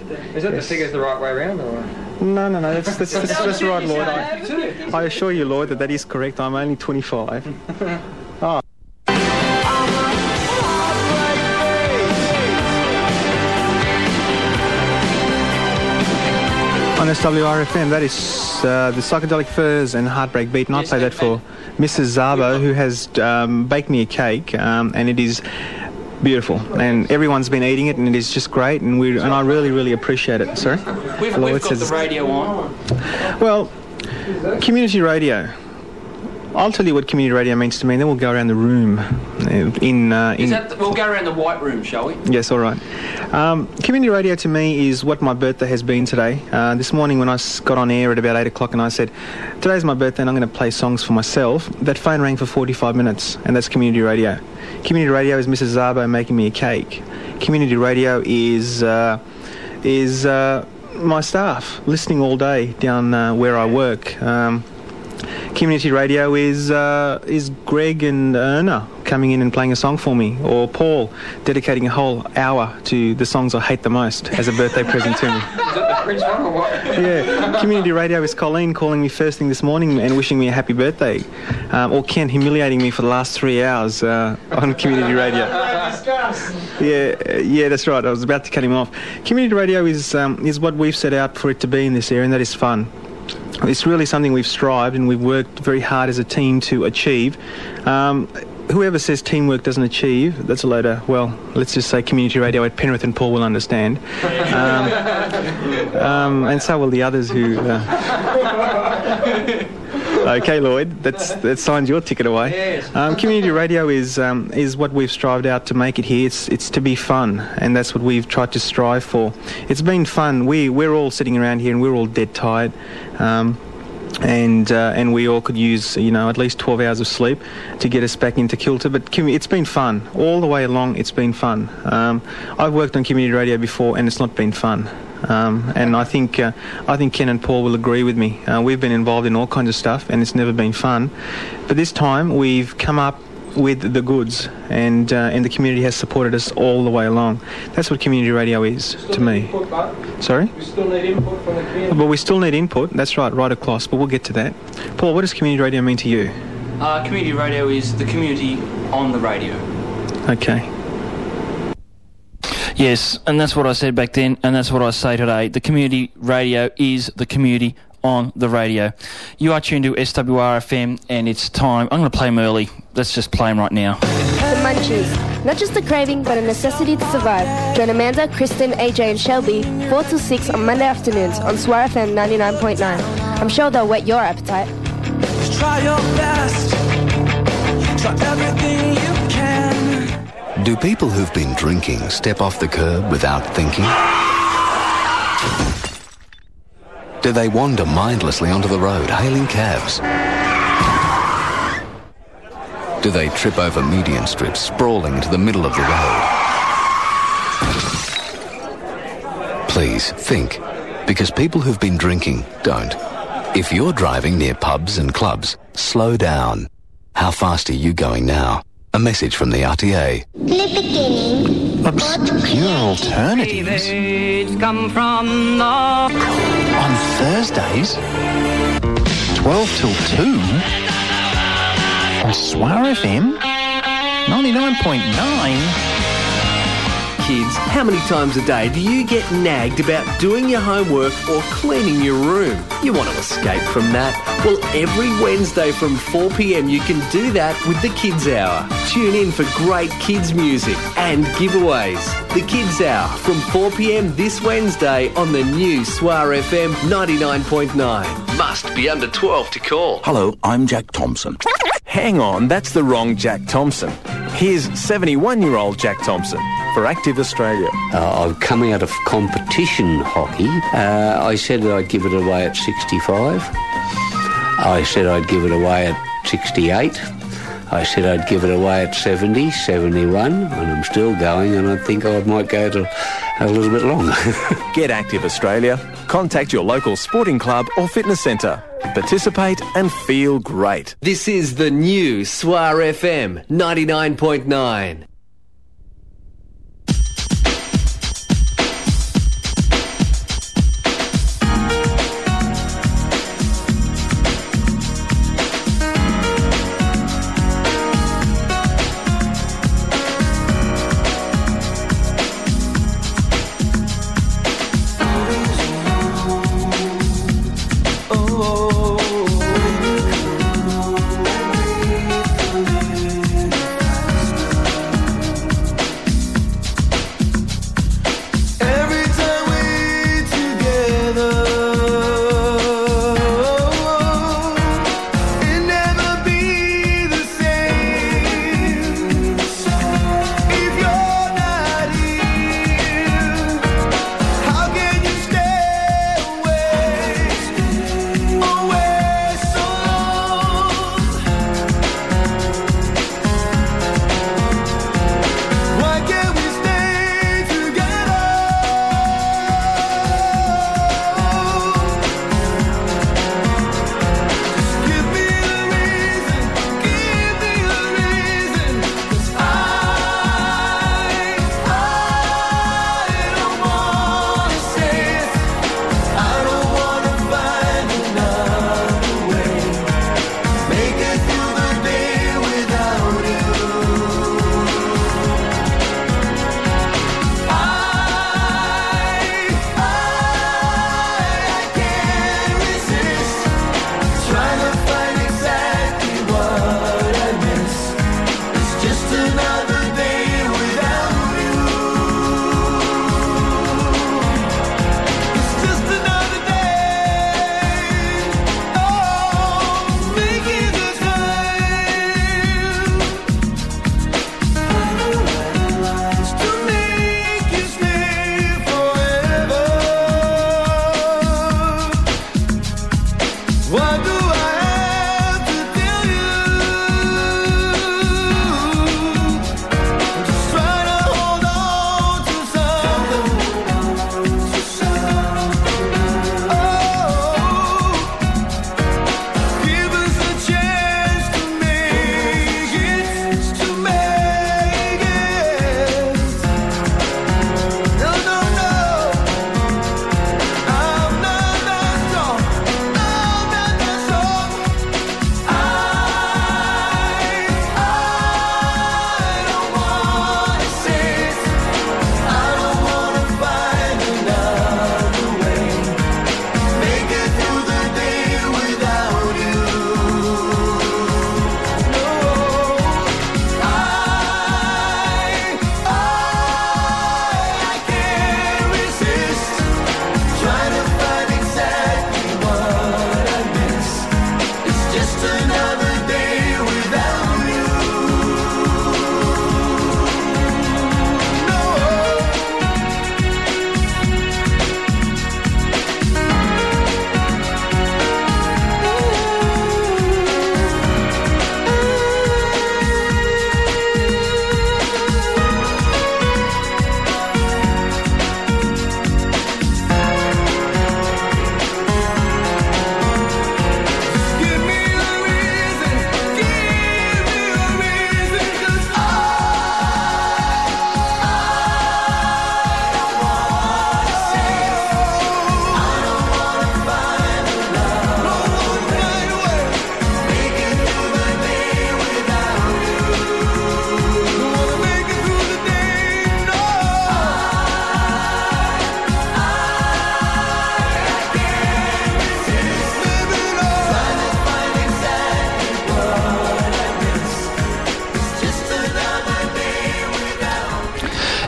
Is that the figures the right way around, or...? No, that's right, Lloyd. I assure you, Lloyd, that is correct. I'm only 25. Oh. On SWRFM, that is the Psychedelic Furs and Heartbreak Beat, and I play that for Mrs. Zabo, who has baked me a cake, and it is beautiful, and everyone's been eating it, and it is just great, and I really, really appreciate it. Sorry? We've got the radio on. Well, community radio. I'll tell you what community radio means to me, and then we'll go around the room. We'll go around the white room, shall we? Yes, all right. Community radio to me is what my birthday has been today. This morning when I got on air at about 8 o'clock and I said, today's my birthday and I'm going to play songs for myself, that phone rang for 45 minutes, and that's community radio. Community radio is Mrs. Zabo making me a cake. Community radio is my staff listening all day down where I work. Community radio is Greg and Erna coming in and playing a song for me, or Paul dedicating a whole hour to the songs I hate the most as a birthday present to me. Is that the Prince one or what? Yeah. Community radio is Colleen calling me first thing this morning and wishing me a happy birthday, or Ken humiliating me for the last 3 hours on community radio. Yeah, that's right. I was about to cut him off. Community radio is what we've set out for it to be in this area, and that is fun. It's really something we've strived and we've worked very hard as a team to achieve. Whoever says teamwork doesn't achieve, that's a load of, well, let's just say community radio at Penrith and Paul will understand. And so will the others who... Okay, Lloyd, that signs your ticket away. Yes. Community radio is what we've strived out to make it here. It's to be fun, and that's what we've tried to strive for. It's been fun. We're all sitting around here and we're all dead tired, and we all could use at least 12 hours of sleep to get us back into kilter. But it's been fun all the way along. It's been fun. I've worked on community radio before, and it's not been fun. And I think Ken and Paul will agree with me. We've been involved in all kinds of stuff, and it's never been fun. But this time we've come up with the goods, and the community has supported us all the way along. That's what community radio is to me. Sorry? We still need input from the community. But we still need input. That's right across. But we'll get to that. Paul, what does community radio mean to you? Community radio is the community on the radio. Okay. Yes, and that's what I said back then, and that's what I say today. The community radio is the community on the radio. You are tuned to SWRFM, and it's time. I'm going to play them early. Let's just play them right now. The Munchies. Not just a craving, but a necessity to survive. Join Amanda, Kristen, AJ and Shelby 4 till 6 on Monday afternoons on SWR FM 99.9. I'm sure they'll whet your appetite. Try your best. Try everything you can. Do people who've been drinking step off the curb without thinking? Do they wander mindlessly onto the road, hailing cabs? Do they trip over median strips, sprawling into the middle of the road? Please, think. Because people who've been drinking don't. If you're driving near pubs and clubs, slow down. How fast are you going now? A message from the RTA. Obscure alternatives. Come from the... On Thursdays, 12 till 2, on SWR FM 99.9. Kids, how many times a day do you get nagged about doing your homework or cleaning your room? You want to escape from that? Well, every Wednesday from 4 p.m. you can do that with the Kids Hour. Tune in for great kids music and giveaways. The Kids Hour from 4 p.m. this Wednesday on the new SWR FM 99.9. Must be under 12 to call. Hello, I'm Jack Thompson. Hang on, that's the wrong Jack Thompson. Here's 71-year-old Jack Thompson for Active Australia. I'm coming out of competition hockey. I said that I'd give it away at 65. I said I'd give it away at 68. I said I'd give it away at 70, 71, and I'm still going, and I think I might go to a little bit longer. Get Active Australia. Contact your local sporting club or fitness centre. Participate and feel great. This is the new SWR FM 99.9.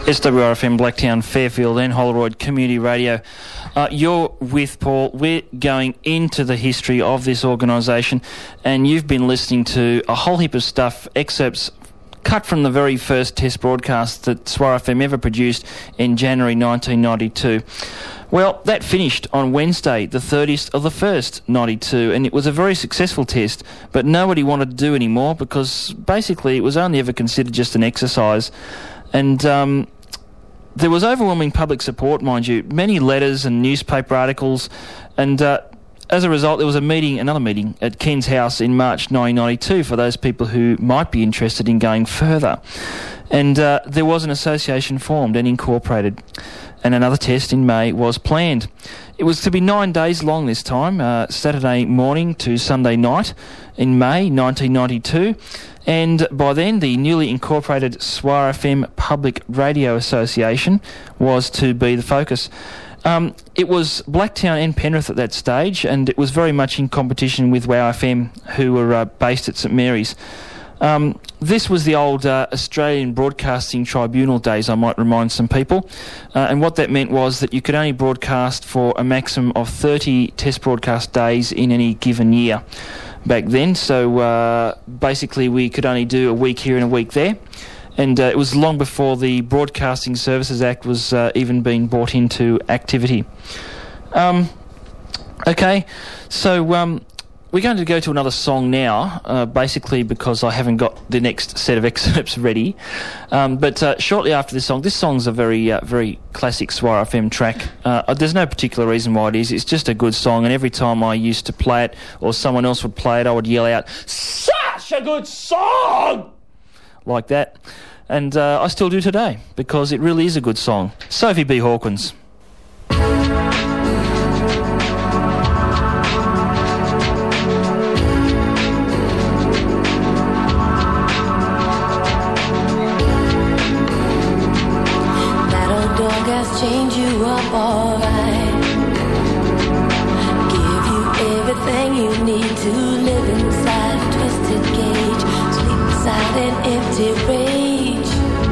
SWRFM, Blacktown, Fairfield and Holroyd Community Radio. You're with Paul. We're going into the history of this organisation, and you've been listening to a whole heap of stuff, excerpts cut from the very first test broadcast that SWR FM ever produced in January 1992. Well, that finished on Wednesday, the 30th of the 1st, 92, and it was a very successful test, but nobody wanted to do any more because basically it was only ever considered just an exercise. And there was overwhelming public support, mind you, many letters and newspaper articles, and as a result there was another meeting at Ken's house in March 1992 for those people who might be interested in going further. And there was an association formed and incorporated, and another test in May was planned. It was to be 9 days long this time, Saturday morning to Sunday night in May 1992. And by then, the newly incorporated SWR FM Public Radio Association was to be the focus. It was Blacktown and Penrith at that stage, and it was very much in competition with WOW FM, who were based at St Mary's. This was the old Australian Broadcasting Tribunal days, I might remind some people. And what that meant was that you could only broadcast for a maximum of 30 test broadcast days in any given year back then. So basically we could only do a week here and a week there. And it was long before the Broadcasting Services Act was even being brought into activity. Okay, so we're going to go to another song now, basically because I haven't got the next set of excerpts ready. But shortly after this song's a very classic SWR FM track. There's no particular reason why it is. It's just a good song, and every time I used to play it or someone else would play it, I would yell out, "Such a good song!" like that. And I still do today, because it really is a good song. Sophie B. Hawkins. Change you up alright. Give you everything you need to live inside a twisted cage. Sleep inside an empty rage.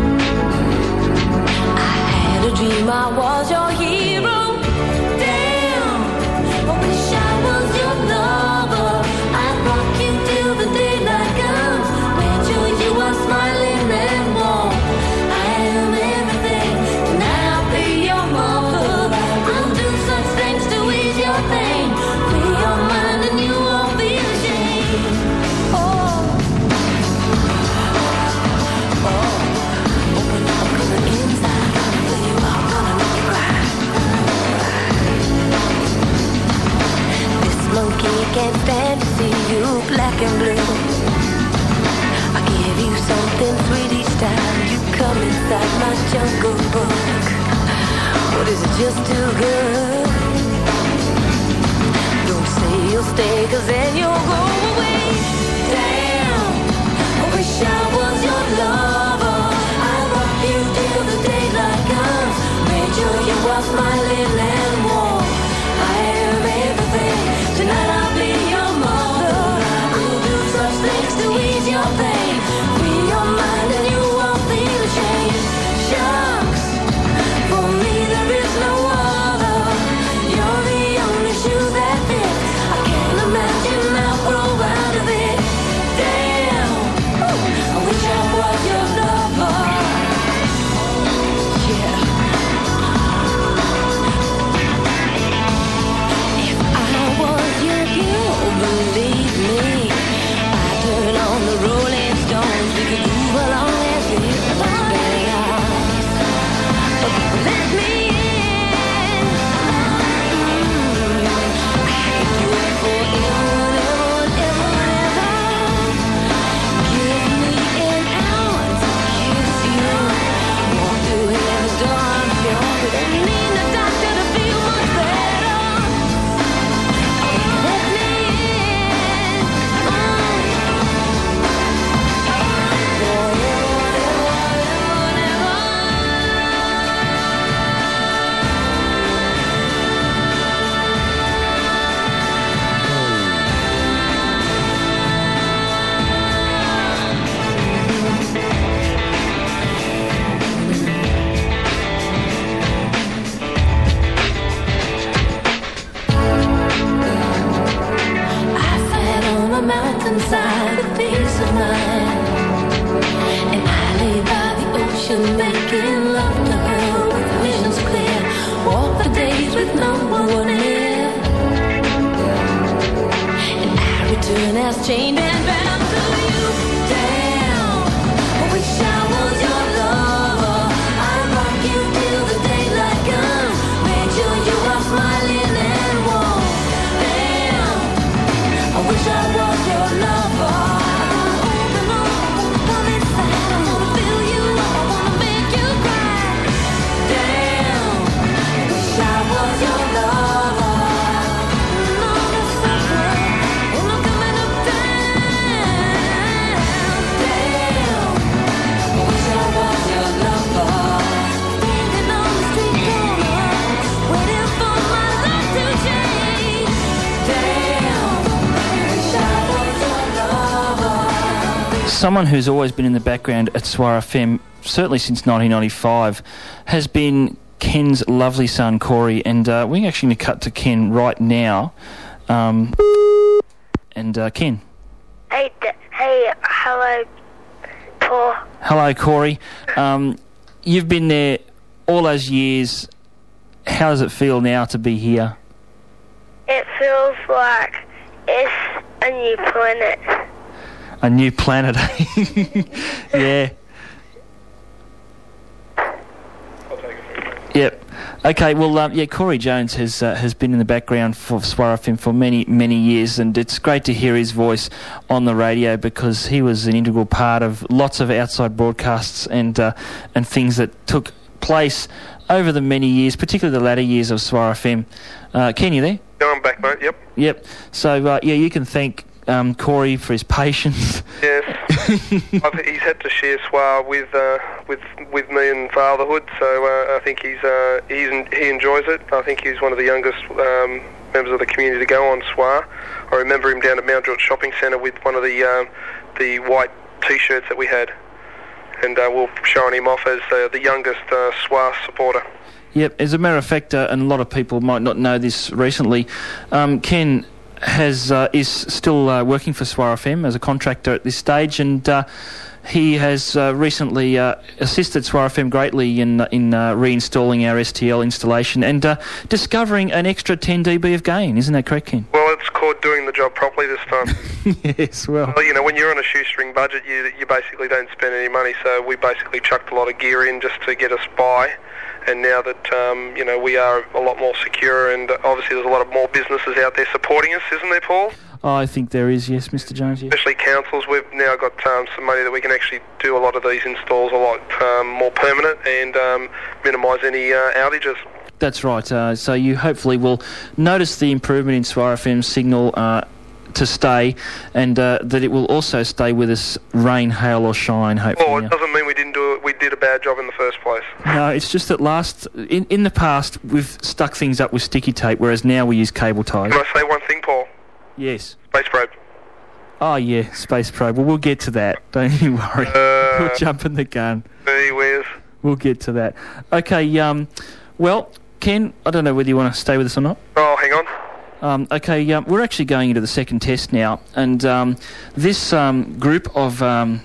I had a dream I was your hero. Damn, I wish I was your lover. I'd rock you till the daylight comes. Made sure you are smiling and warm. I am everything. Tonight I'll be your mother. I'll do such things to ease your pain. Free your mind and you won't be ashamed. Open up from the inside. Gonna fill you up, gonna make you cry. This monkey can't stand to see you black and blue. I give you something sweet each time you come inside my jungle book. But is it just too good? Don't say you'll stay, cause then you'll go away. Damn, I wish I was your lover. I'd rock you till the daylight comes. Made sure you are smiling and warm. I am everything. Tonight I'll be your mother. I'll do such things to ease your pain. Free your mind and you won't feel ashamed. Shucks, for me there is no other. You're the only shoe that fits. I can't imagine days with no one near. And our return has changed and been up to you. Damn, I wish I was your lover. I'd rock you till the daylight comes. Make sure you are smiling and warm. Damn, I wish I was your lover. Someone who's always been in the background at Swar FM, certainly since 1995, has been Ken's lovely son, Corey, and we're actually going to cut to Ken right now. Ken. Hey, hello, Paul. Hello, Corey. You've been there all those years. How does it feel now to be here? It feels like it's a new planet. A new planet, eh? Yeah. Yep. Okay. Well, Corey Jones has been in the background for Swar FM for many years, and it's great to hear his voice on the radio because he was an integral part of lots of outside broadcasts and things that took place over the many years, particularly the latter years of Swar FM. Ken, you there? Yeah, I'm back, mate. Yep. Yep. So you can thank Corey for his patience. Yes, he's had to share Swar with me and fatherhood, so I think he enjoys it. I think he's one of the youngest members of the community to go on Swar. I remember him down at Mount George Shopping Centre with one of the white T-shirts that we had, and we're showing him off as the youngest Swar supporter. Yep. As a matter of fact, and a lot of people might not know this recently, Ken is still working for Swar FM as a contractor at this stage, and he has recently assisted Swar FM greatly in reinstalling our STL installation and discovering an extra 10 dB of gain. Isn't that correct, Ken? Well, it's called doing the job properly this time. Yes, well, when you're on a shoestring budget, you basically don't spend any money, so we basically chucked a lot of gear in just to get us by. And now that, we are a lot more secure, and obviously there's a lot of more businesses out there supporting us, isn't there, Paul? Oh, I think there is, yes, Mr. Jones, yes. Especially councils. We've now got some money that we can actually do a lot of these installs a lot more permanent and minimise any outages. That's right. So you hopefully will notice the improvement in Swar FM's signal to stay, and that it will also stay with us, rain, hail or shine, hopefully. Oh, it doesn't mean we didn't do it. We did a bad job in the first place. No, it's just that in the past we've stuck things up with sticky tape, whereas now we use cable ties. Can I say one thing, Paul? Yes. Space probe. Oh yeah, space probe. Well, we'll get to that. Don't you worry. We'll jump in the gun. Gee whiz. We'll get to that. Okay. Well, Ken, I don't know whether you want to stay with us or not. Oh, hang on. Okay, we're actually going into the second test now, and this group of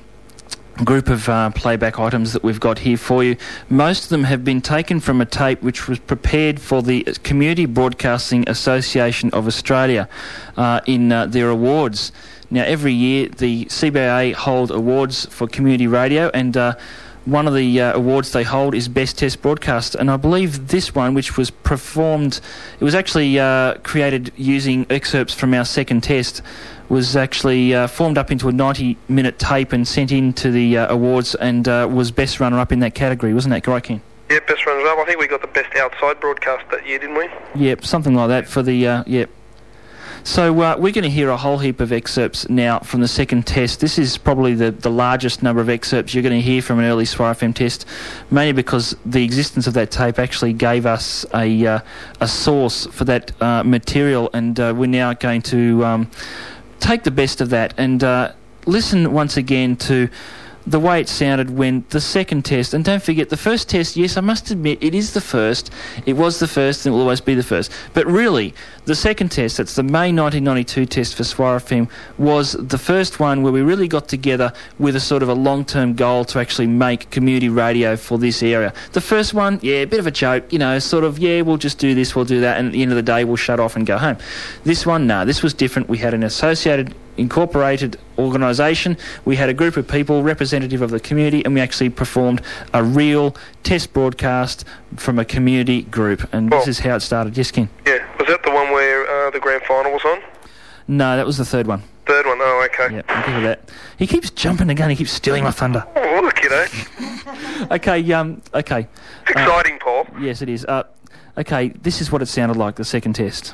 playback items that we've got here for you, most of them have been taken from a tape which was prepared for the Community Broadcasting Association of Australia in their awards. Now, every year the CBA hold awards for community radio, and one of the awards they hold is Best Test Broadcast, and I believe this one, which was performed, it was actually created using excerpts from our second test, was actually formed up into a 90-minute tape and sent in to the awards, and was best runner-up in that category. Wasn't that correct, Ken? Yeah, best runner-up. I think we got the best outside broadcast that year, didn't we? Yep, something like that for the, yep. So we're going to hear a whole heap of excerpts now from the second test. This is probably the largest number of excerpts you're going to hear from an early Swar FM test, mainly because the existence of that tape actually gave us a source for that material, and we're now going to take the best of that and listen once again to the way it sounded when the second test, and don't forget the first test, yes, I must admit, it is the first. It was the first and it will always be the first. But really, the second test, that's the May 1992 test for Swire FM, was the first one where we really got together with a sort of a long-term goal to actually make community radio for this area. The first one, yeah, a bit of a joke, you know, sort of, yeah, we'll just do this, we'll do that, and at the end of the day, we'll shut off and go home. This one, no, this was different. We had an associated, incorporated organisation. We had a group of people, representative of the community, and we actually performed a real test broadcast from a community group. And this is how it started. Yes, Ken? Yeah. Was that the one where the grand final was on? No, that was the third one. Third one, oh, okay. Yeah, I'll give you that. He keeps jumping the gun, he keeps stealing my thunder. Oh, look, you know. Okay. It's exciting, Paul. Yes, it is. Okay, this is what it sounded like, the second test.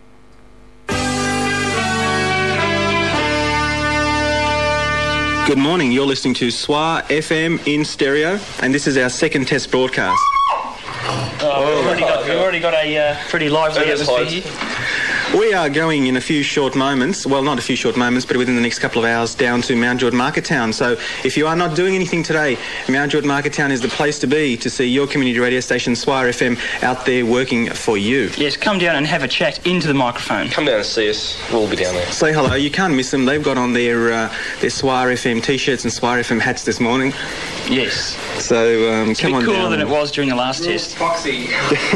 Good morning, you're listening to Swire FM in stereo, and this is our second test broadcast. We've already got a pretty lively atmosphere here. We are going in a few short moments, well, not a few short moments, but within the next couple of hours down to Mount George Market Town. So if you are not doing anything today, Mount George Market Town is the place to be to see your community radio station, Swire FM, out there working for you. Yes, come down and have a chat into the microphone. Come down and see us. We'll all be down there. Say hello. You can't miss them. They've got on their Swire FM T-shirts and Swire FM hats this morning. Yes. So come on down. It's a bit cooler than it was during the last test. Foxy.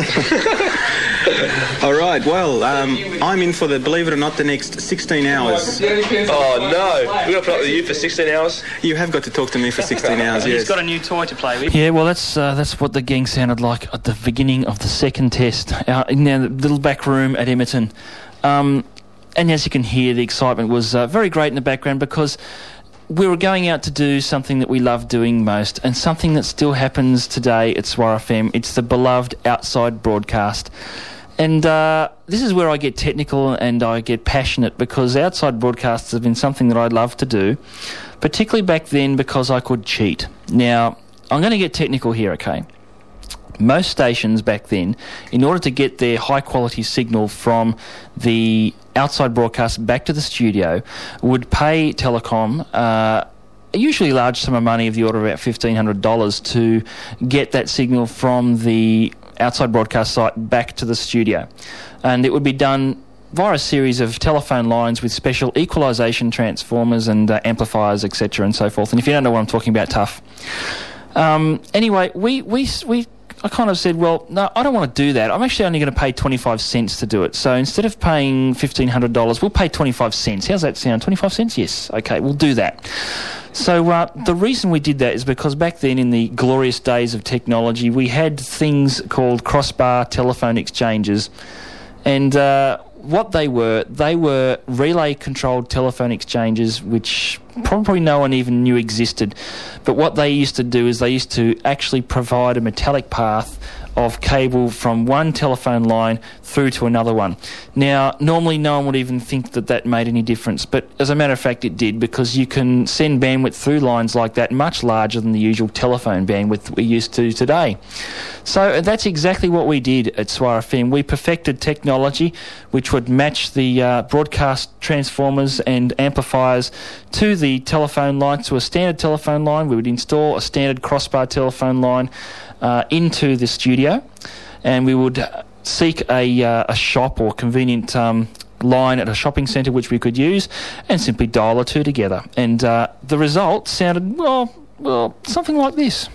All right, well, I'm in for believe it or not, the next 16 hours. Oh, no. We've got to put up with you for 16 hours? You have got to talk to me for 16 hours, yes. He's got a new toy to play with. Yeah, well, that's what the gang sounded like at the beginning of the second test, in the little back room at Emerton. And as you can hear, the excitement was very great in the background because we were going out to do something that we love doing most and something that still happens today at Swire FM. It's the beloved outside broadcast. And this is where I get technical and I get passionate because outside broadcasts have been something that I love to do, particularly back then because I could cheat. Now, I'm going to get technical here, okay? Most stations back then, in order to get their high-quality signal from the outside broadcast back to the studio, would pay Telecom usually a large sum of money of the order of about $1,500 to get that signal from the outside broadcast site back to the studio. And it would be done via a series of telephone lines with special equalisation transformers and amplifiers, etc. and so forth. And if you don't know what I'm talking about, tough. Anyway, I kind of said, well, no, I don't want to do that. I'm actually only going to pay 25 cents to do it. So instead of paying $1,500, we'll pay 25 cents. How's that sound? 25 cents? Yes. Okay, we'll do that. So the reason we did that is because back then in the glorious days of technology, we had things called crossbar telephone exchanges. And what they were relay-controlled telephone exchanges, which probably no one even knew existed. But what they used to do is they used to actually provide a metallic path of cable from one telephone line through to another one. Now, normally no one would even think that that made any difference, but as a matter of fact it did, because you can send bandwidth through lines like that much larger than the usual telephone bandwidth we're used to today. So that's exactly what we did at Swire FM. We perfected technology which would match the broadcast transformers and amplifiers to the telephone line, to a standard telephone line. We would install a standard crossbar telephone line into the studio, and we would seek a shop or convenient line at a shopping centre which we could use and simply dial the two together. And the result sounded, well, something like this.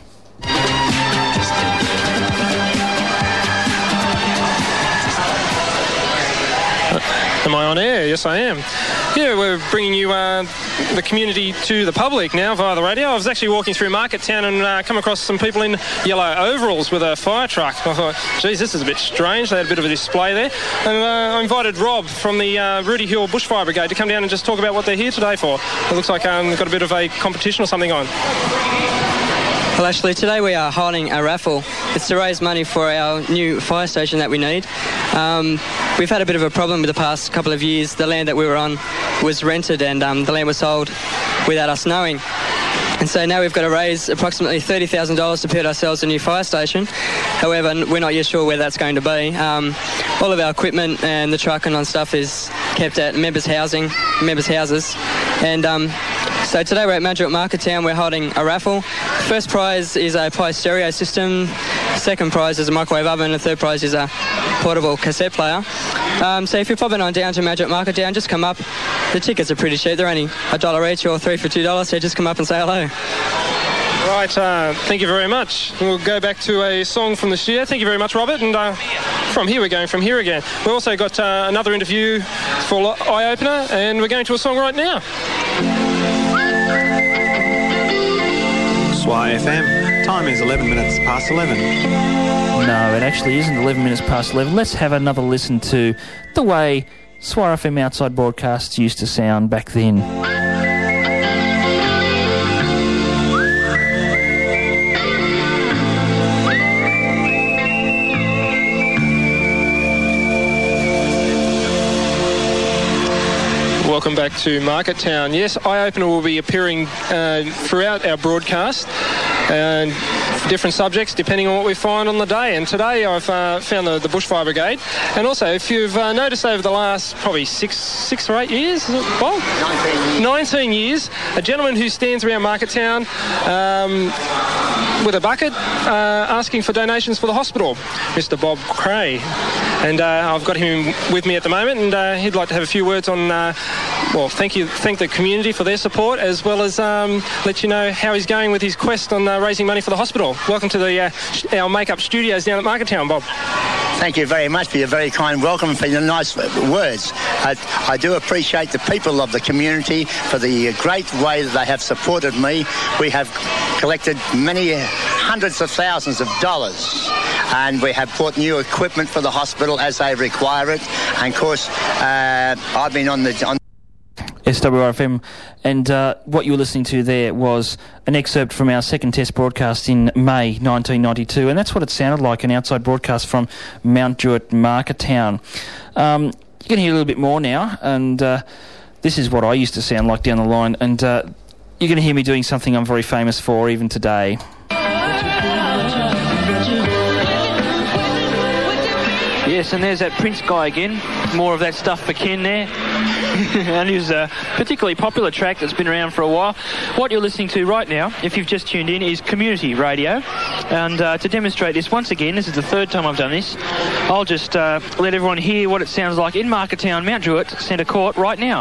Am I on air? Yes, I am. Yeah, we're bringing you the community to the public now via the radio. I was actually walking through Market Town and come across some people in yellow overalls with a fire truck. I thought, geez, this is a bit strange. They had a bit of a display there. And I invited Rob from the Rudy Hill Bushfire Brigade to come down and just talk about what they're here today for. It looks like they've got a bit of a competition or something on. Well, actually, today we are holding a raffle. It's to raise money for our new fire station that we need. We've had a bit of a problem with the past couple of years. The land that we were on was rented and the land was sold without us knowing. And so now we've got to raise approximately $30,000 to build ourselves a new fire station. However, we're not yet sure where that's going to be. All of our equipment and the truck and on stuff is kept at members' houses. And So today we're at Mount Druitt Market Town. We're holding a raffle. First prize is a Pi stereo system. Second prize is a microwave oven. And third prize is a portable cassette player. So if you're popping on down to Mount Druitt Market Town, just come up. The tickets are pretty cheap. They're only $1 each or 3 for $2. So just come up and say hello. Right, thank you very much. We'll go back to a song from this year. Thank you very much, Robert. And from here we're going from here again. We've also got another interview for Eye Opener, and we're going to a song right now. Swire FM. Time is 11 minutes past 11. No, it actually isn't 11 minutes past 11. Let's have another listen to the way Swire FM outside broadcasts used to sound back then. Welcome back to Market Town. Yes, Eye Opener will be appearing throughout our broadcast, different subjects depending on what we find on the day. And today I've found the Bushfire Brigade. And also, if you've noticed over the last probably six or 8 years, is it, Bob? 19 years, a gentleman who stands around Market Town with a bucket asking for donations for the hospital, Mr. Bob Cray. And I've got him with me at the moment, and he'd like to have a few words on, thank the community for their support, as well as let you know how he's going with his quest on raising money for the hospital. Welcome to our Make-Up Studios down at Market Town, Bob. Thank you very much for your very kind welcome and for your nice words. I do appreciate the people of the community for the great way that they have supported me. We have collected many hundreds of thousands of dollars, and we have bought new equipment for the hospital as they require it. And of course, I've been on SWRFM, and what you were listening to there was an excerpt from our second test broadcast in May 1992, and that's what it sounded like, an outside broadcast from Mount Druitt Market Town. You can hear a little bit more now, and this is what I used to sound like down the line, and you're going to hear me doing something I'm very famous for even today. Yes, and there's that Prince guy again. More of that stuff for Ken there. And his particularly popular track that's been around for a while. What you're listening to right now, if you've just tuned in, is Community Radio. And to demonstrate this once again, this is the third time I've done this, I'll just let everyone hear what it sounds like in Market Town, Mount Druitt Centre Court right now.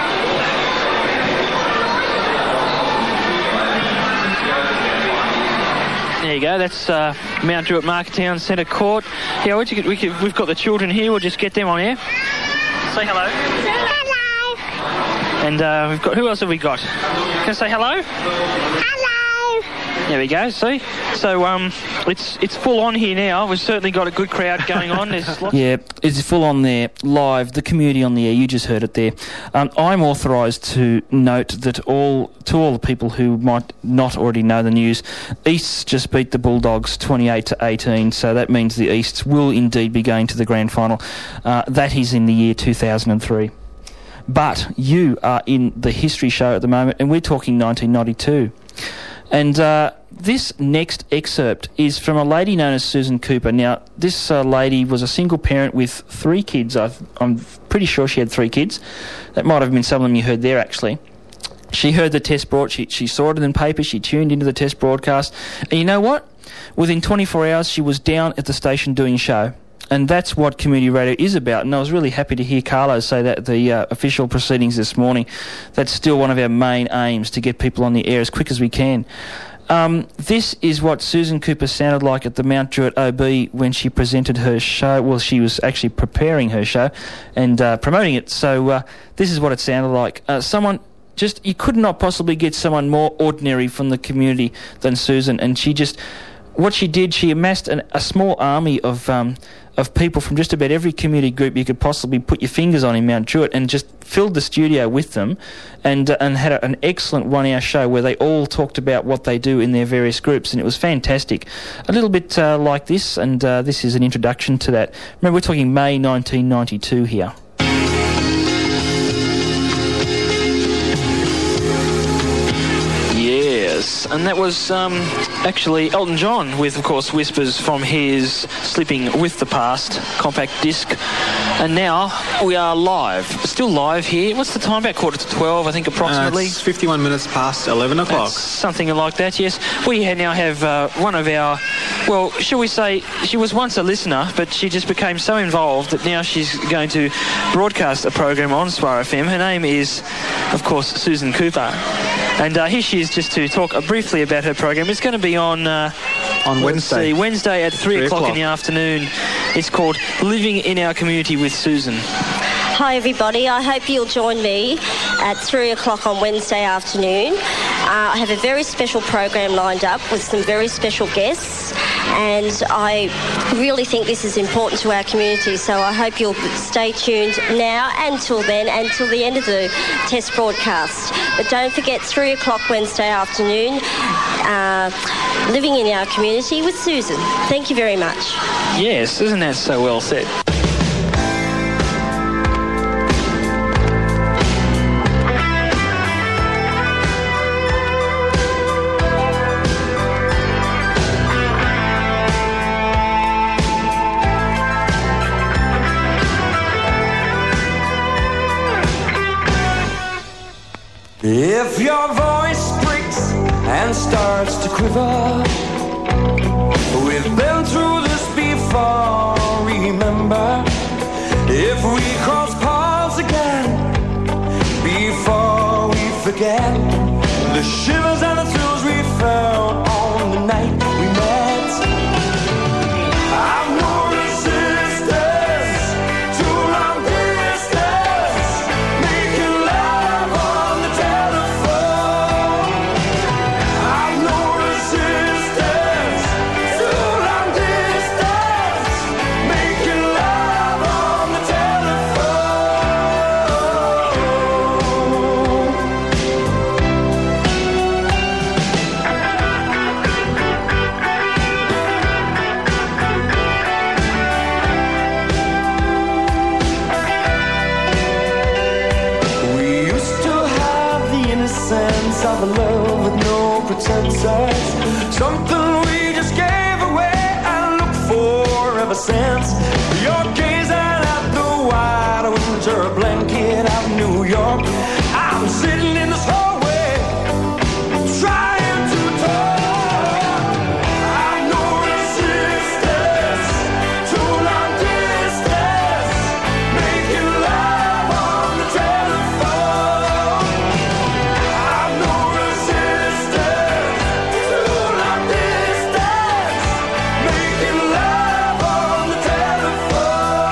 There you go, that's Mount Druitt Market Town Centre Court. Yeah, we've got the children here, we'll just get them on air. Say hello. Hello. And we've got, who else have we got? Can I say hello? Hello. There we go, see? So it's full on here now. We've certainly got a good crowd going on. Yeah, it's full on there, live, the community on the air, you just heard it there. I'm authorised to note that to all the people who might not already know the news, Easts just beat the Bulldogs 28-18, so that means the Easts will indeed be going to the grand final. That is in the year 2003. But you are in the history show at the moment, and we're talking 1992. And this next excerpt is from a lady known as Susan Cooper. Now, this lady was a single parent with 3 kids. I'm pretty sure she had 3 kids. That might have been some of them you heard there, actually. She heard the test broadcast. She saw it in the paper. She tuned into the test broadcast. And you know what? Within 24 hours, she was down at the station doing a show. And that's what community radio is about. And I was really happy to hear Carlo say that at the official proceedings this morning. That's still one of our main aims, to get people on the air as quick as we can. This is what Susan Cooper sounded like at the Mount Druitt OB when she presented her show. Well, she was actually preparing her show and promoting it. So this is what it sounded like. You could not possibly get someone more ordinary from the community than Susan. And what she did, she amassed a small army of people from just about every community group you could possibly put your fingers on in Mount Druitt, and just filled the studio with them, and had an excellent 1-hour show where they all talked about what they do in their various groups, and it was fantastic. A little bit like this, and this is an introduction to that. Remember, we're talking May 1992 here. And that was actually Elton John with, of course, Whispers from his Slipping With the Past compact disc. And now we are live. Still live here. What's the time? About 11:45, I think, approximately. It's 51 minutes past 11 o'clock. That's something like that, yes. We now have one of our, well, shall we say, she was once a listener, but she just became so involved that now she's going to broadcast a program on Swar FM. Her name is, of course, Susan Cooper. And here she is just to talk briefly about her program. It's going to be on Wednesday. Wednesday at 3 o'clock in the afternoon. It's called Living in Our Community with Susan. Hi everybody, I hope you'll join me at 3 o'clock on Wednesday afternoon. I have a very special program lined up with some very special guests, and I really think this is important to our community, so I hope you'll stay tuned now until then, until the end of the test broadcast. But don't forget, 3 o'clock Wednesday afternoon, Living in Our Community with Susan. Thank you very much. Yes, isn't that so well said? If your voice breaks and starts to quiver, we've been through this before, remember. If we cross paths again, before we forget the shivers and the thrills we felt on the night we met. I've no resistance to long distance, making love on the telephone. I've no resistance to long distance, making love on the of a love with no pretenses, something we just gave away and looked for ever since. You're gazing at the wide winter blanket of New York. I'm sitting in this hallway trying to talk. I've no resistance to long distance, making love on the telephone. I've no resistance to long distance, making love on the telephone.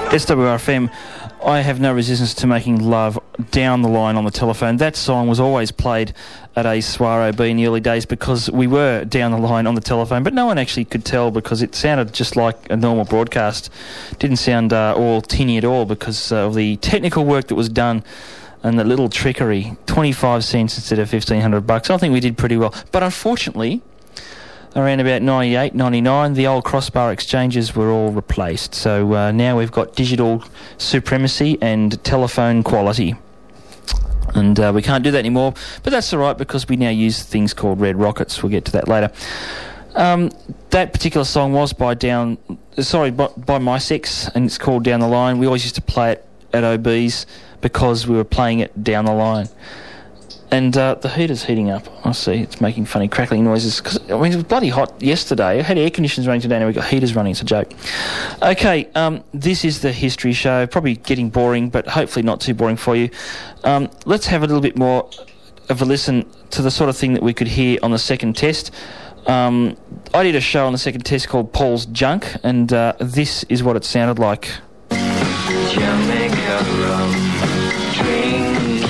SWRFM, I have no resistance to making love down the line on the telephone. That song was always played at a soiree in the early days because we were down the line on the telephone, but no one actually could tell because it sounded just like a normal broadcast. Didn't sound all tinny at all because of the technical work that was done and the little trickery. 25 cents instead of $1,500. I think we did pretty well. But unfortunately, around about 98, 99, the old crossbar exchanges were all replaced. So now we've got digital supremacy and telephone quality. And we can't do that anymore, but that's all right because we now use things called red rockets. We'll get to that later. That particular song was by My Sex, and it's called Down the Line. We always used to play it at OB's because we were playing it down the line. And the heater's heating up. I see it's making funny crackling noises. Cause, I mean, it was bloody hot yesterday. I had air conditioners running today and we've got heaters running. It's a joke. Okay, this is the history show. Probably getting boring, but hopefully not too boring for you. Let's have a little bit more of a listen to the sort of thing that we could hear on the second test. I did a show on the second test called Paul's Junk, and this is what it sounded like. Jamaica rum, drinking.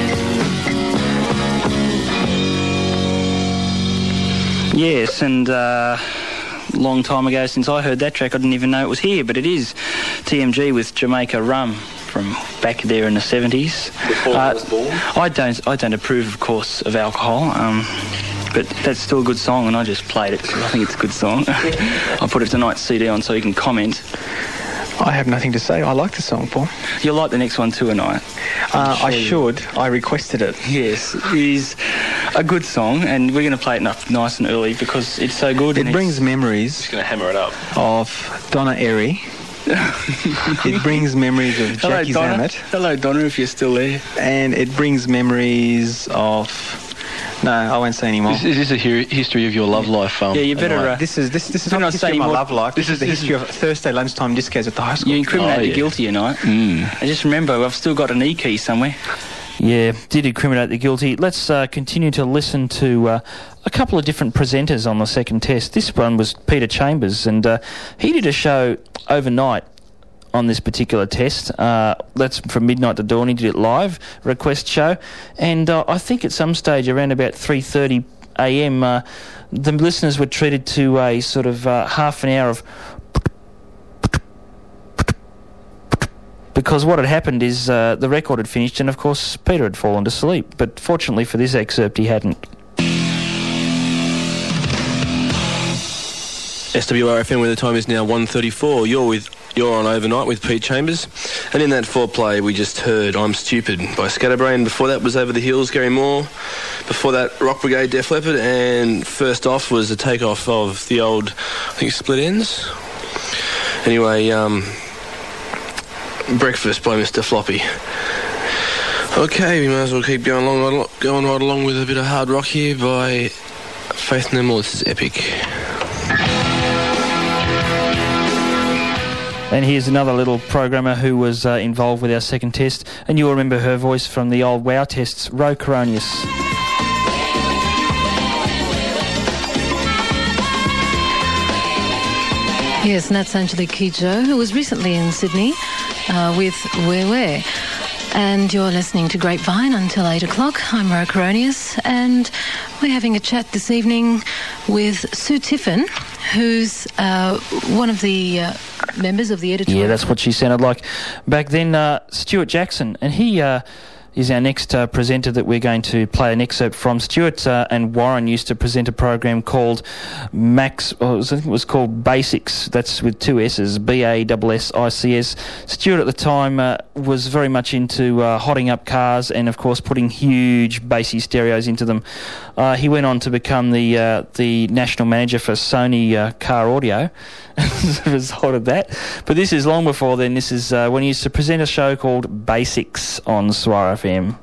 Yes, and long time ago since I heard that track, I didn't even know it was here, but it is TMG with Jamaica Rum from back there in the 70s. Before I was born? I don't approve, of course, of alcohol, but that's still a good song, and I just played it because I think it's a good song. I'll put it tonight's CD on so you can comment. I have nothing to say. I like the song, Paul. You'll like the next one too, tonight. I should. I requested it. Yes, it is a good song, and we're going to play it nice and early because it's so good. It brings memories. Just going to hammer it up. Of Donna Airy. It brings memories of Jackie Zammit. Hello, Donna, if you're still there. And it brings memories of... No, I won't say anymore. Is this a history of your love life? Yeah, you better... This is not the history of my love life. This is the history of Thursday lunchtime discos at the high school. You incriminate the guilty, tonight. And just remember, I've still got an E-key somewhere. Yeah, did incriminate the guilty. Let's continue to listen to a couple of different presenters on the second test. This one was Peter Chambers, and he did a show overnight on this particular test. That's from midnight to dawn. He did it live, request show, and I think at some stage around about 3:30 a.m. The listeners were treated to a sort of half an hour of... Because what had happened is the record had finished and, of course, Peter had fallen to sleep. But fortunately for this excerpt, he hadn't. SWRFM, where the time is now 1:34. You're on Overnight with Pete Chambers. And in that foreplay, we just heard I'm Stupid by Scatterbrain. Before that was Over the Hills, Gary Moore. Before that, Rock Brigade, Def Leppard. And first off was a takeoff of the old, I think, Split Enz. Anyway, Breakfast by Mr. Floppy. Okay, we might as well keep going right along with a bit of hard rock here by Faith No More. This is epic. And here's another little programmer who was involved with our second test, and you'll remember her voice from the old WOW tests, Ro Coronius. Yes, and that's Angelique Kidjo, who was recently in Sydney with Where. And you're listening to Grapevine until 8 o'clock. I'm Ro Coronius, and we're having a chat this evening with Sue Tiffin, who's one of the members of the editorial... Yeah, that's what she sounded like back then. Stuart Jackson, and he is our next presenter that we're going to play an excerpt from. Stuart and Warren used to present a program called I think it was called Basics. That's with two S's, BASSICS. Stuart at the time was very much into hotting up cars and, of course, putting huge bassy stereos into them. He went on to become the national manager for Sony Car Audio as a result of that. But this is long before then. This is when he used to present a show called Basics on Swar FM.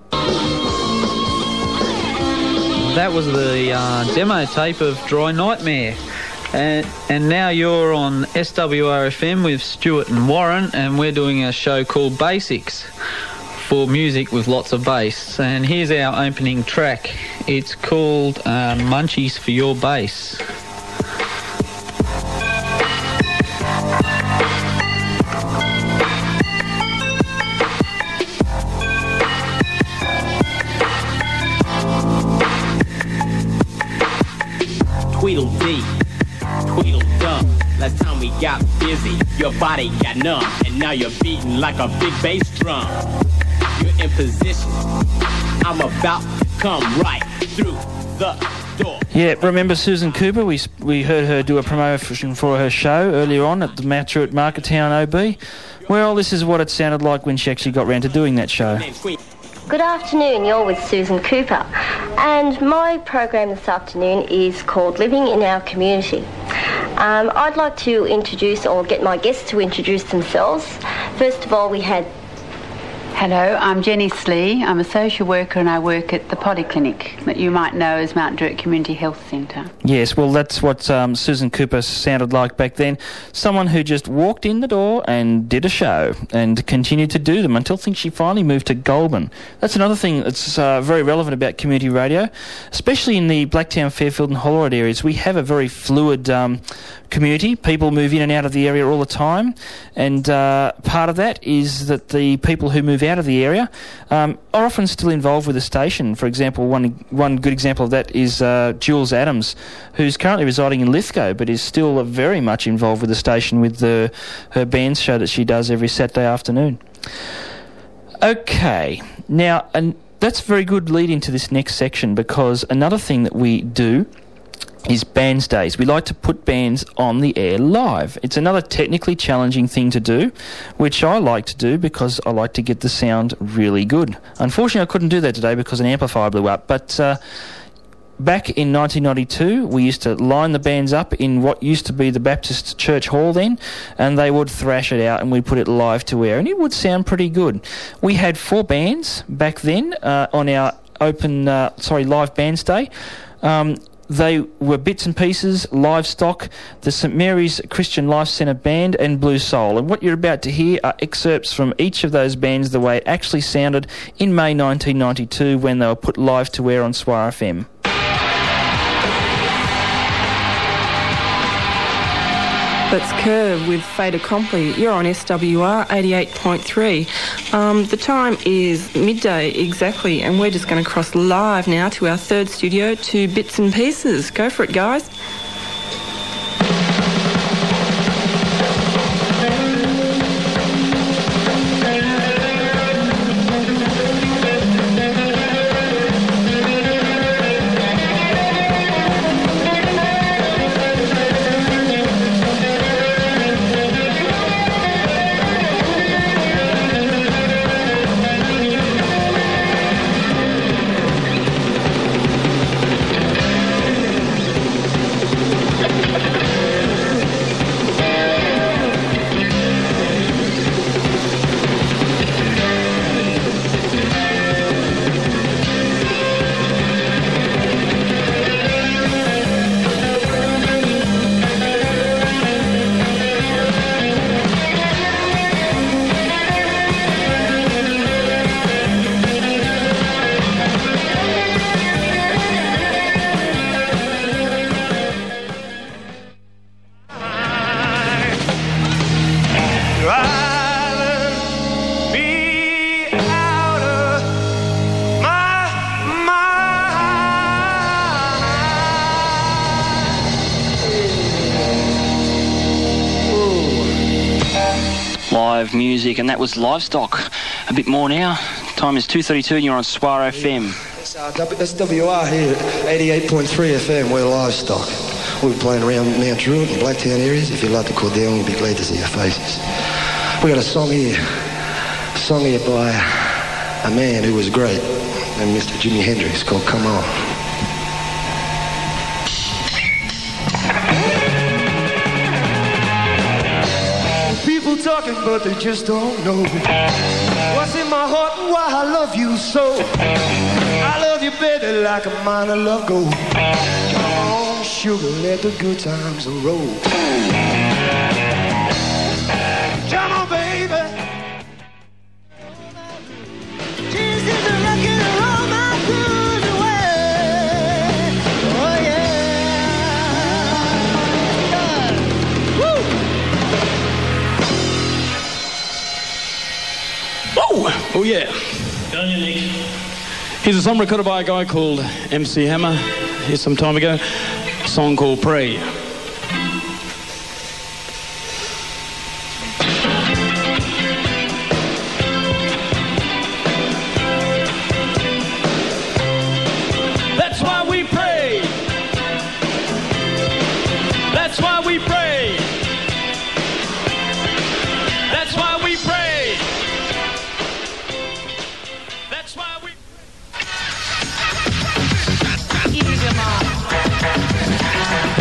That was the demo tape of Dry Nightmare. And now you're on SWRFM with Stuart and Warren, and we're doing a show called Basics for music with lots of bass. And here's our opening track. It's called Munchies for Your Bass. body got numb, and now you're beating like a big bass drum. You're in position. I'm about to come right through the door. Yeah, remember Susan Cooper? We heard her do a promotion for her show earlier on at the Matcher at Marketown OB. Well, this is what it sounded like when she actually got round to doing that show. Good afternoon, you're with Susan Cooper, and my program this afternoon is called Living in Our Community. I'd like to introduce, or get my guests to introduce themselves. First of all, we had... Hello, I'm Jenny Slee. I'm a social worker and I work at the Potty Clinic that you might know as Mount Druitt Community Health Centre. Yes, well, that's what Susan Cooper sounded like back then. Someone who just walked in the door and did a show and continued to do them until I think she finally moved to Goulburn. That's another thing that's very relevant about community radio, especially in the Blacktown, Fairfield and Holroyd areas. We have a very fluid community. People move in and out of the area all the time, and part of that is that the people who move out of the area are often still involved with the station. For example, one good example of that is Jules Adams, who's currently residing in Lithgow but is still very much involved with the station with her band show that she does every Saturday afternoon. Okay, now, and that's a very good lead into this next section, because another thing that we do is bands days. We like to put bands on the air live. It's another technically challenging thing to do, which I like to do because I like to get the sound really good. Unfortunately, I couldn't do that today because an amplifier blew up, but back in 1992, we used to line the bands up in what used to be the Baptist Church Hall then, and they would thrash it out and we'd put it live to air, and it would sound pretty good. We had 4 bands back then on our live bands day. They were Bits and Pieces, Livestock, the St Mary's Christian Life Centre Band and Blue Soul. And what you're about to hear are excerpts from each of those bands the way it actually sounded in May 1992 when they were put live to air on Swar FM. That's Curve with Fait Accompli. You're on SWR 88.3. The time is midday exactly, and we're just going to cross live now to our third studio to Bits and Pieces. Go for it, guys. Music, and that was Livestock. A bit more now. Time is 2:32 and you're on Swar FM. SWR here, 88.3 FM, we're Livestock. We'll be playing around Mount Druitt and Blacktown areas. If you'd like to call down, we'll be glad to see your faces. We got a song here by a man who was great, named Mr. Jimi Hendrix, called Come On. Talking, but they just don't know what's in my heart and why I love you so. I love you, baby, like a mine of love gold. Come on, sugar, let the good times roll. Come on, baby. Jesus is rocking all my blues away. Oh yeah. Woo. Oh yeah. Here's a song recorded by a guy called MC Hammer here some time ago. A song called Pray.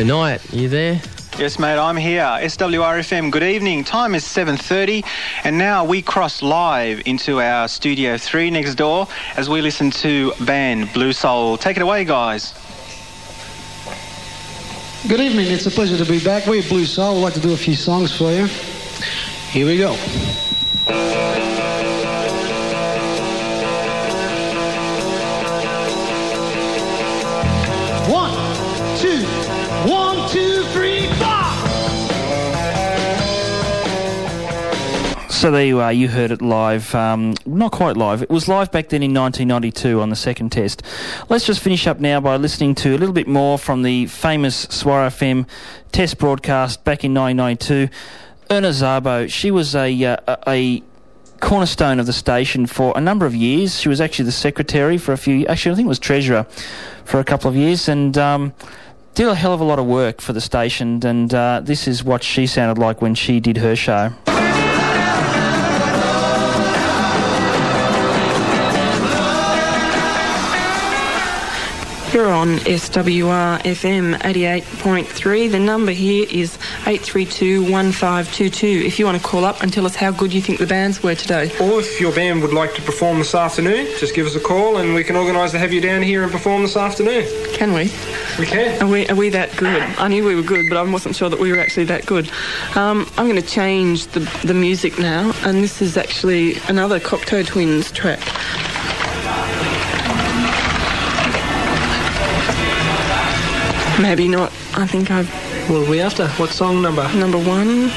Knight, you there? Yes, mate, I'm here. SWRFM, good evening. Time is 7:30, and now we cross live into our Studio 3 next door as we listen to band Blue Soul. Take it away, guys. Good evening. It's a pleasure to be back. We're Blue Soul. We'd like to do a few songs for you. Here we go. 1, 2, 1, 2, 3, 4. So there you are, you heard it live, not quite live, it was live back then in 1992 on the second test. Let's just finish up now by listening to a little bit more from the famous Swar FM test broadcast back in 1992. Erna Szabo, she was a cornerstone of the station for a number of years. She was actually the secretary for a few, actually I think it was treasurer for a couple of years, and did a hell of a lot of work for the station, and this is what she sounded like when she did her show. You're on SWR FM 88.3. The number here is 832-1522 if you want to call up and tell us how good you think the bands were today. Or if your band would like to perform this afternoon, just give us a call and we can organise to have you down here and perform this afternoon. Can we? We can. Are we that good? I knew we were good, but I wasn't sure that we were actually that good. I'm going to change the music now, and this is actually another Cocteau Twins track. Maybe not. I think I've... What are we after? What song number? Number 1.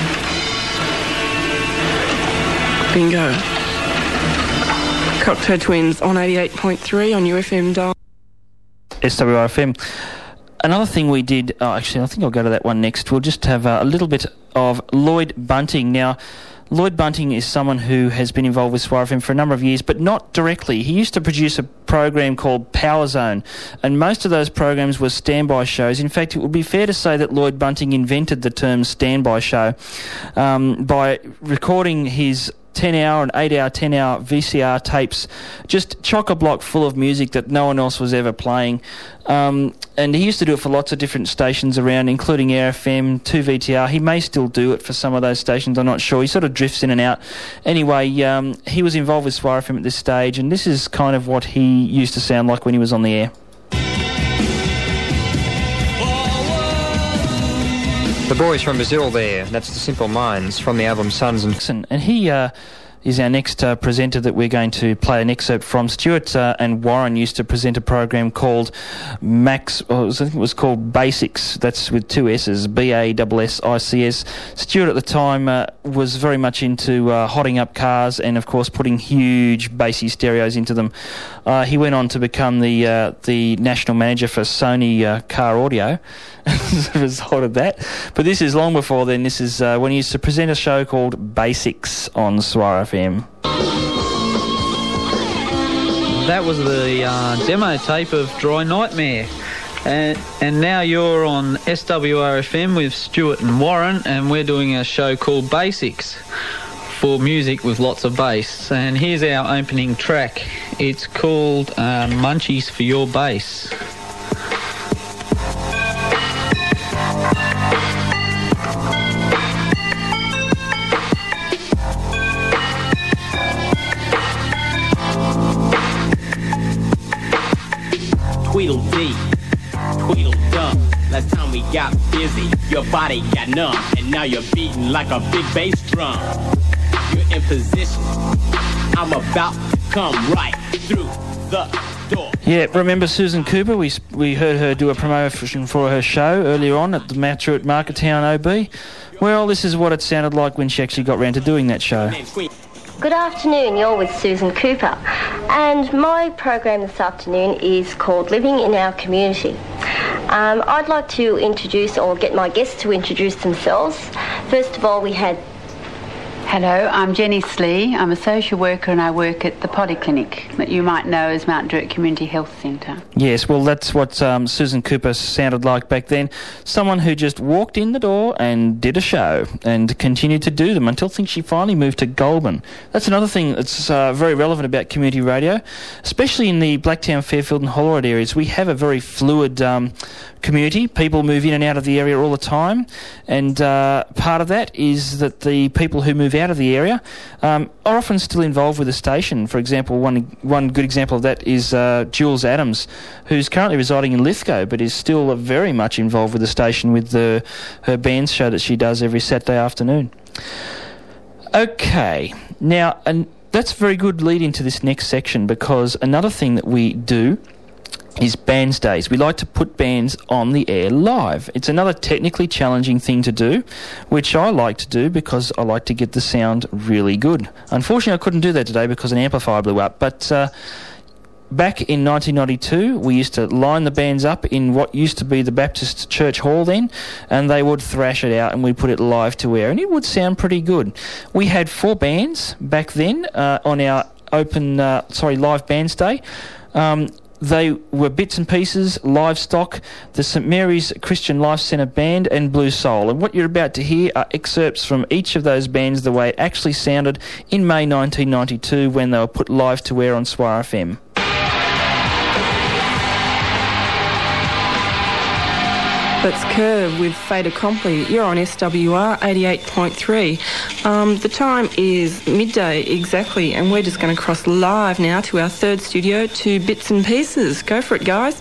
Bingo. Cocteau Twins on 88.3 on UFM dial. SWRFM. Another thing we did... Oh, actually, I think I'll go to that one next. We'll just have a little bit of Lloyd Bunting. Now, Lloyd Bunting is someone who has been involved with Swar FM for a number of years, but not directly. He used to produce a program called Power Zone, and most of those programs were standby shows. In fact, it would be fair to say that Lloyd Bunting invented the term standby show by recording his 10-hour and 8-hour, 10-hour VCR tapes, just chock-a-block full of music that no one else was ever playing. And he used to do it for lots of different stations around, including Air FM, 2VTR. He may still do it for some of those stations, I'm not sure. He sort of drifts in and out. Anyway, he was involved with Swar FM at this stage, and this is kind of what he used to sound like when he was on the air. The boys from Brazil there, that's the Simple Minds from the album Sons and... And he is our next presenter that we're going to play an excerpt from. Stuart and Warren used to present a program called I think it was called Basics. That's with 2 S's, BASSICS. Stuart at the time was very much into hotting up cars and, of course, putting huge bassy stereos into them. He went on to become the national manager for Sony Car Audio as a result of that. But this is long before then. This is when he used to present a show called Basics on Swar FM. That was the demo tape of Dry Nightmare. And now you're on SWRFM with Stuart and Warren, and we're doing a show called Basics for music with lots of bass. And here's our opening track. It's called Munchies for Your Bass. Tweedledee, Tweedledum. Last time we got busy, your body got numb, and now you're beating like a big bass drum. You're in position. I'm about to come right through the door. Yeah, remember Susan Cooper? We heard her do a promotion for her show earlier on at the Matcher at Marketown OB. Well, this is what it sounded like when she actually got round to doing that show. Good afternoon, you're with Susan Cooper, and my program this afternoon is called Living in Our Community. I'd like to introduce, or get my guests to introduce themselves. First of all, we had Hello, I'm Jenny Slee. I'm a social worker and I work at the Polyclinic that you might know as Mount Druitt Community Health Centre. Yes, well, that's what Susan Cooper sounded like back then. Someone who just walked in the door and did a show and continued to do them until I think she finally moved to Goulburn. That's another thing that's very relevant about community radio, especially in the Blacktown, Fairfield and Holroyd areas. We have a very fluid community. People move in and out of the area all the time, and part of that is that the people who move out of the area are often still involved with the station. For example, one good example of that is Jules Adams, who's currently residing in Lithgow but is still very much involved with the station with her band show that she does every Saturday afternoon. Okay, now, and that's a very good lead into this next section, because another thing that we do is bands days. We like to put bands on the air live. It's another technically challenging thing to do, which I like to do because I like to get the sound really good. Unfortunately, I couldn't do that today because an amplifier blew up, but back in 1992, we used to line the bands up in what used to be the Baptist Church Hall then, and they would thrash it out and we'd put it live to air, and it would sound pretty good. We had 4 bands back then on our live bands day. They were Bits and Pieces, Livestock, the St Mary's Christian Life Centre Band and Blue Soul. And what you're about to hear are excerpts from each of those bands the way it actually sounded in May 1992 when they were put live to air on Swar FM. That's Curve with Fait Accompli. You're on SWR 88.3. The time is midday exactly, and we're just going to cross live now to our third studio to Bits and Pieces. Go for it, guys.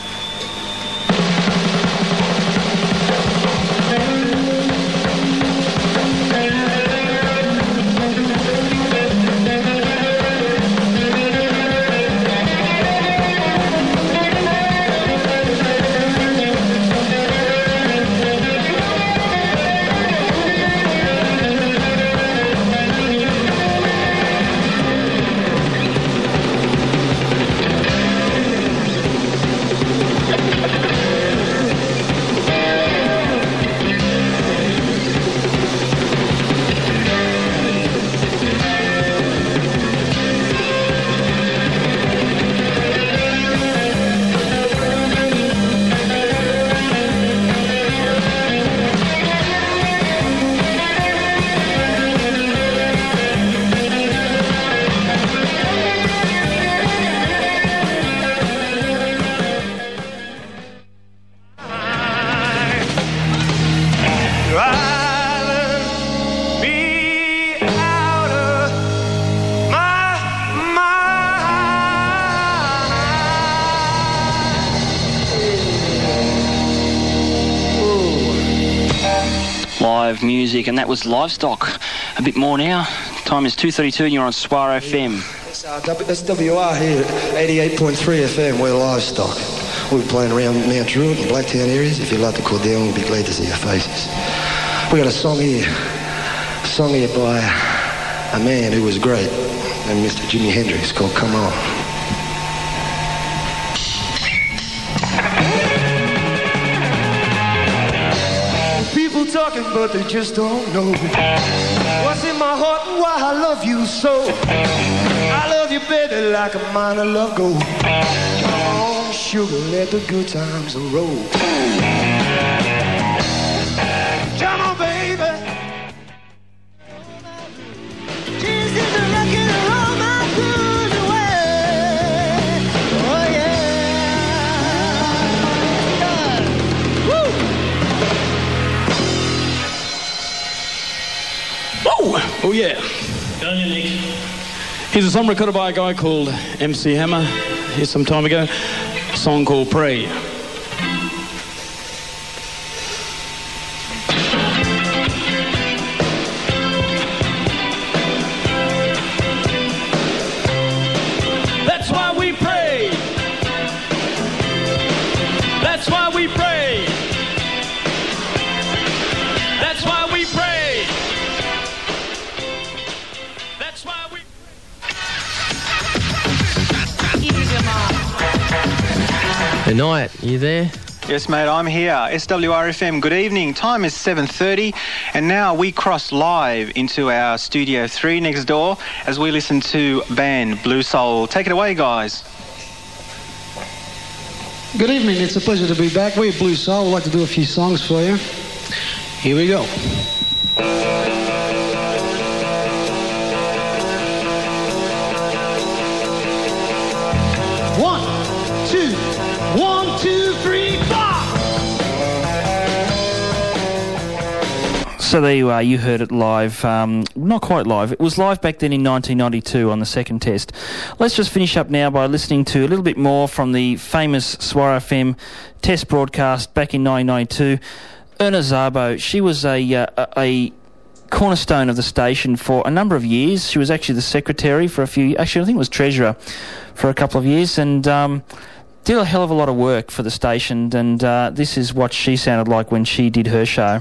Music, and that was Livestock. A bit more now. Time is 2:32 and you're on Swar FM. SWR here at 88.3 FM, we're Livestock. We'll be playing around Mount Druitt and Blacktown areas. If you'd like to call down, we'll be glad to see your faces. We got a song here by a man who was great, named Mr. Jimi Hendrix, called Come On. Talking, but they just don't know what's in my heart and why I love you so. I love you, baby, like a mine of love gold. Come on, sugar, let the good times roll. Come on, baby. Jesus is rocking all my blues away. Oh yeah. Woo. Oh yeah. Go on, Nick. Here's a song recorded by a guy called MC Hammer here some time ago. A song called Pray. That's why we pray. That's why we pray. That's why we pray. Good night, you there? Yes, mate, I'm here. SWRFM, good evening. Time is 7:30, and now we cross live into our Studio 3 next door as we listen to band Blue Soul. Take it away, guys. Good evening. It's a pleasure to be back. We're Blue Soul. We'd like to do a few songs for you. Here we go. One, two, three, four. So there you are, you heard it live, not quite live, it was live back then in 1992 on the second test. Let's just finish up now by listening to a little bit more from the famous SWR FM test broadcast back in 1992. Erna Szabo, she was a cornerstone of the station for a number of years. She was actually the secretary for a few, actually I think it was treasurer for a couple of years, and did a hell of a lot of work for the station, and this is what she sounded like when she did her show.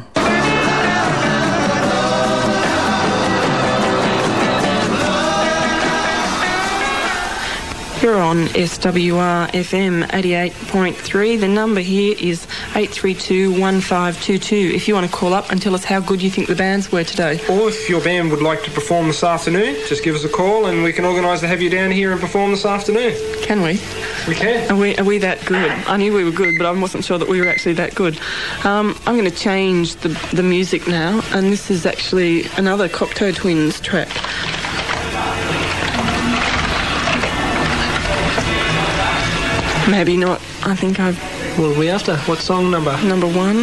You're on SWR FM 88.3. The number here is 832-1522. If you want to call up and tell us how good you think the bands were today. Or if your band would like to perform this afternoon, just give us a call and we can organise to have you down here and perform this afternoon. Can we? We can. Are we that good? I knew we were good, but I wasn't sure that we were actually that good. I'm going to change the music now, and this is actually another Cocteau Twins track. Maybe not. I think I've... What are we after? What song number? Number 1.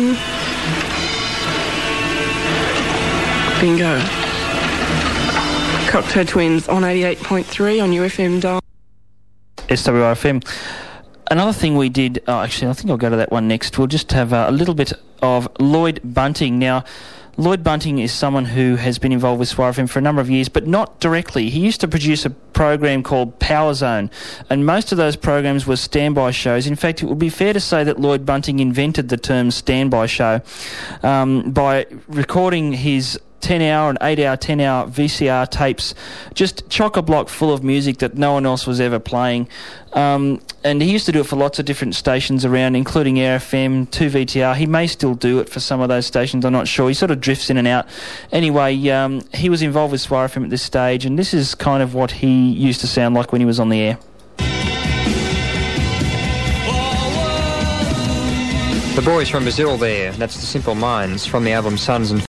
Bingo. Cocteau Twins on 88.3 on UFM dial. SWRFM. Another thing we did... Oh, actually, I think I'll go to that one next. We'll just have a little bit of Lloyd Bunting. Now, Lloyd Bunting is someone who has been involved with SWR FM for a number of years, but not directly. He used to produce a program called Power Zone, and most of those programs were standby shows. In fact, it would be fair to say that Lloyd Bunting invented the term standby show by recording his 10-hour and 8-hour, 10-hour VCR tapes, just chock-a-block full of music that no one else was ever playing. And he used to do it for lots of different stations around, including Air FM, 2VTR. He may still do it for some of those stations, I'm not sure. He sort of drifts in and out. Anyway, he was involved with SWR FM at this stage, and this is kind of what he used to sound like when he was on the air. The boys from Brazil there, that's the Simple Minds from the album Sons and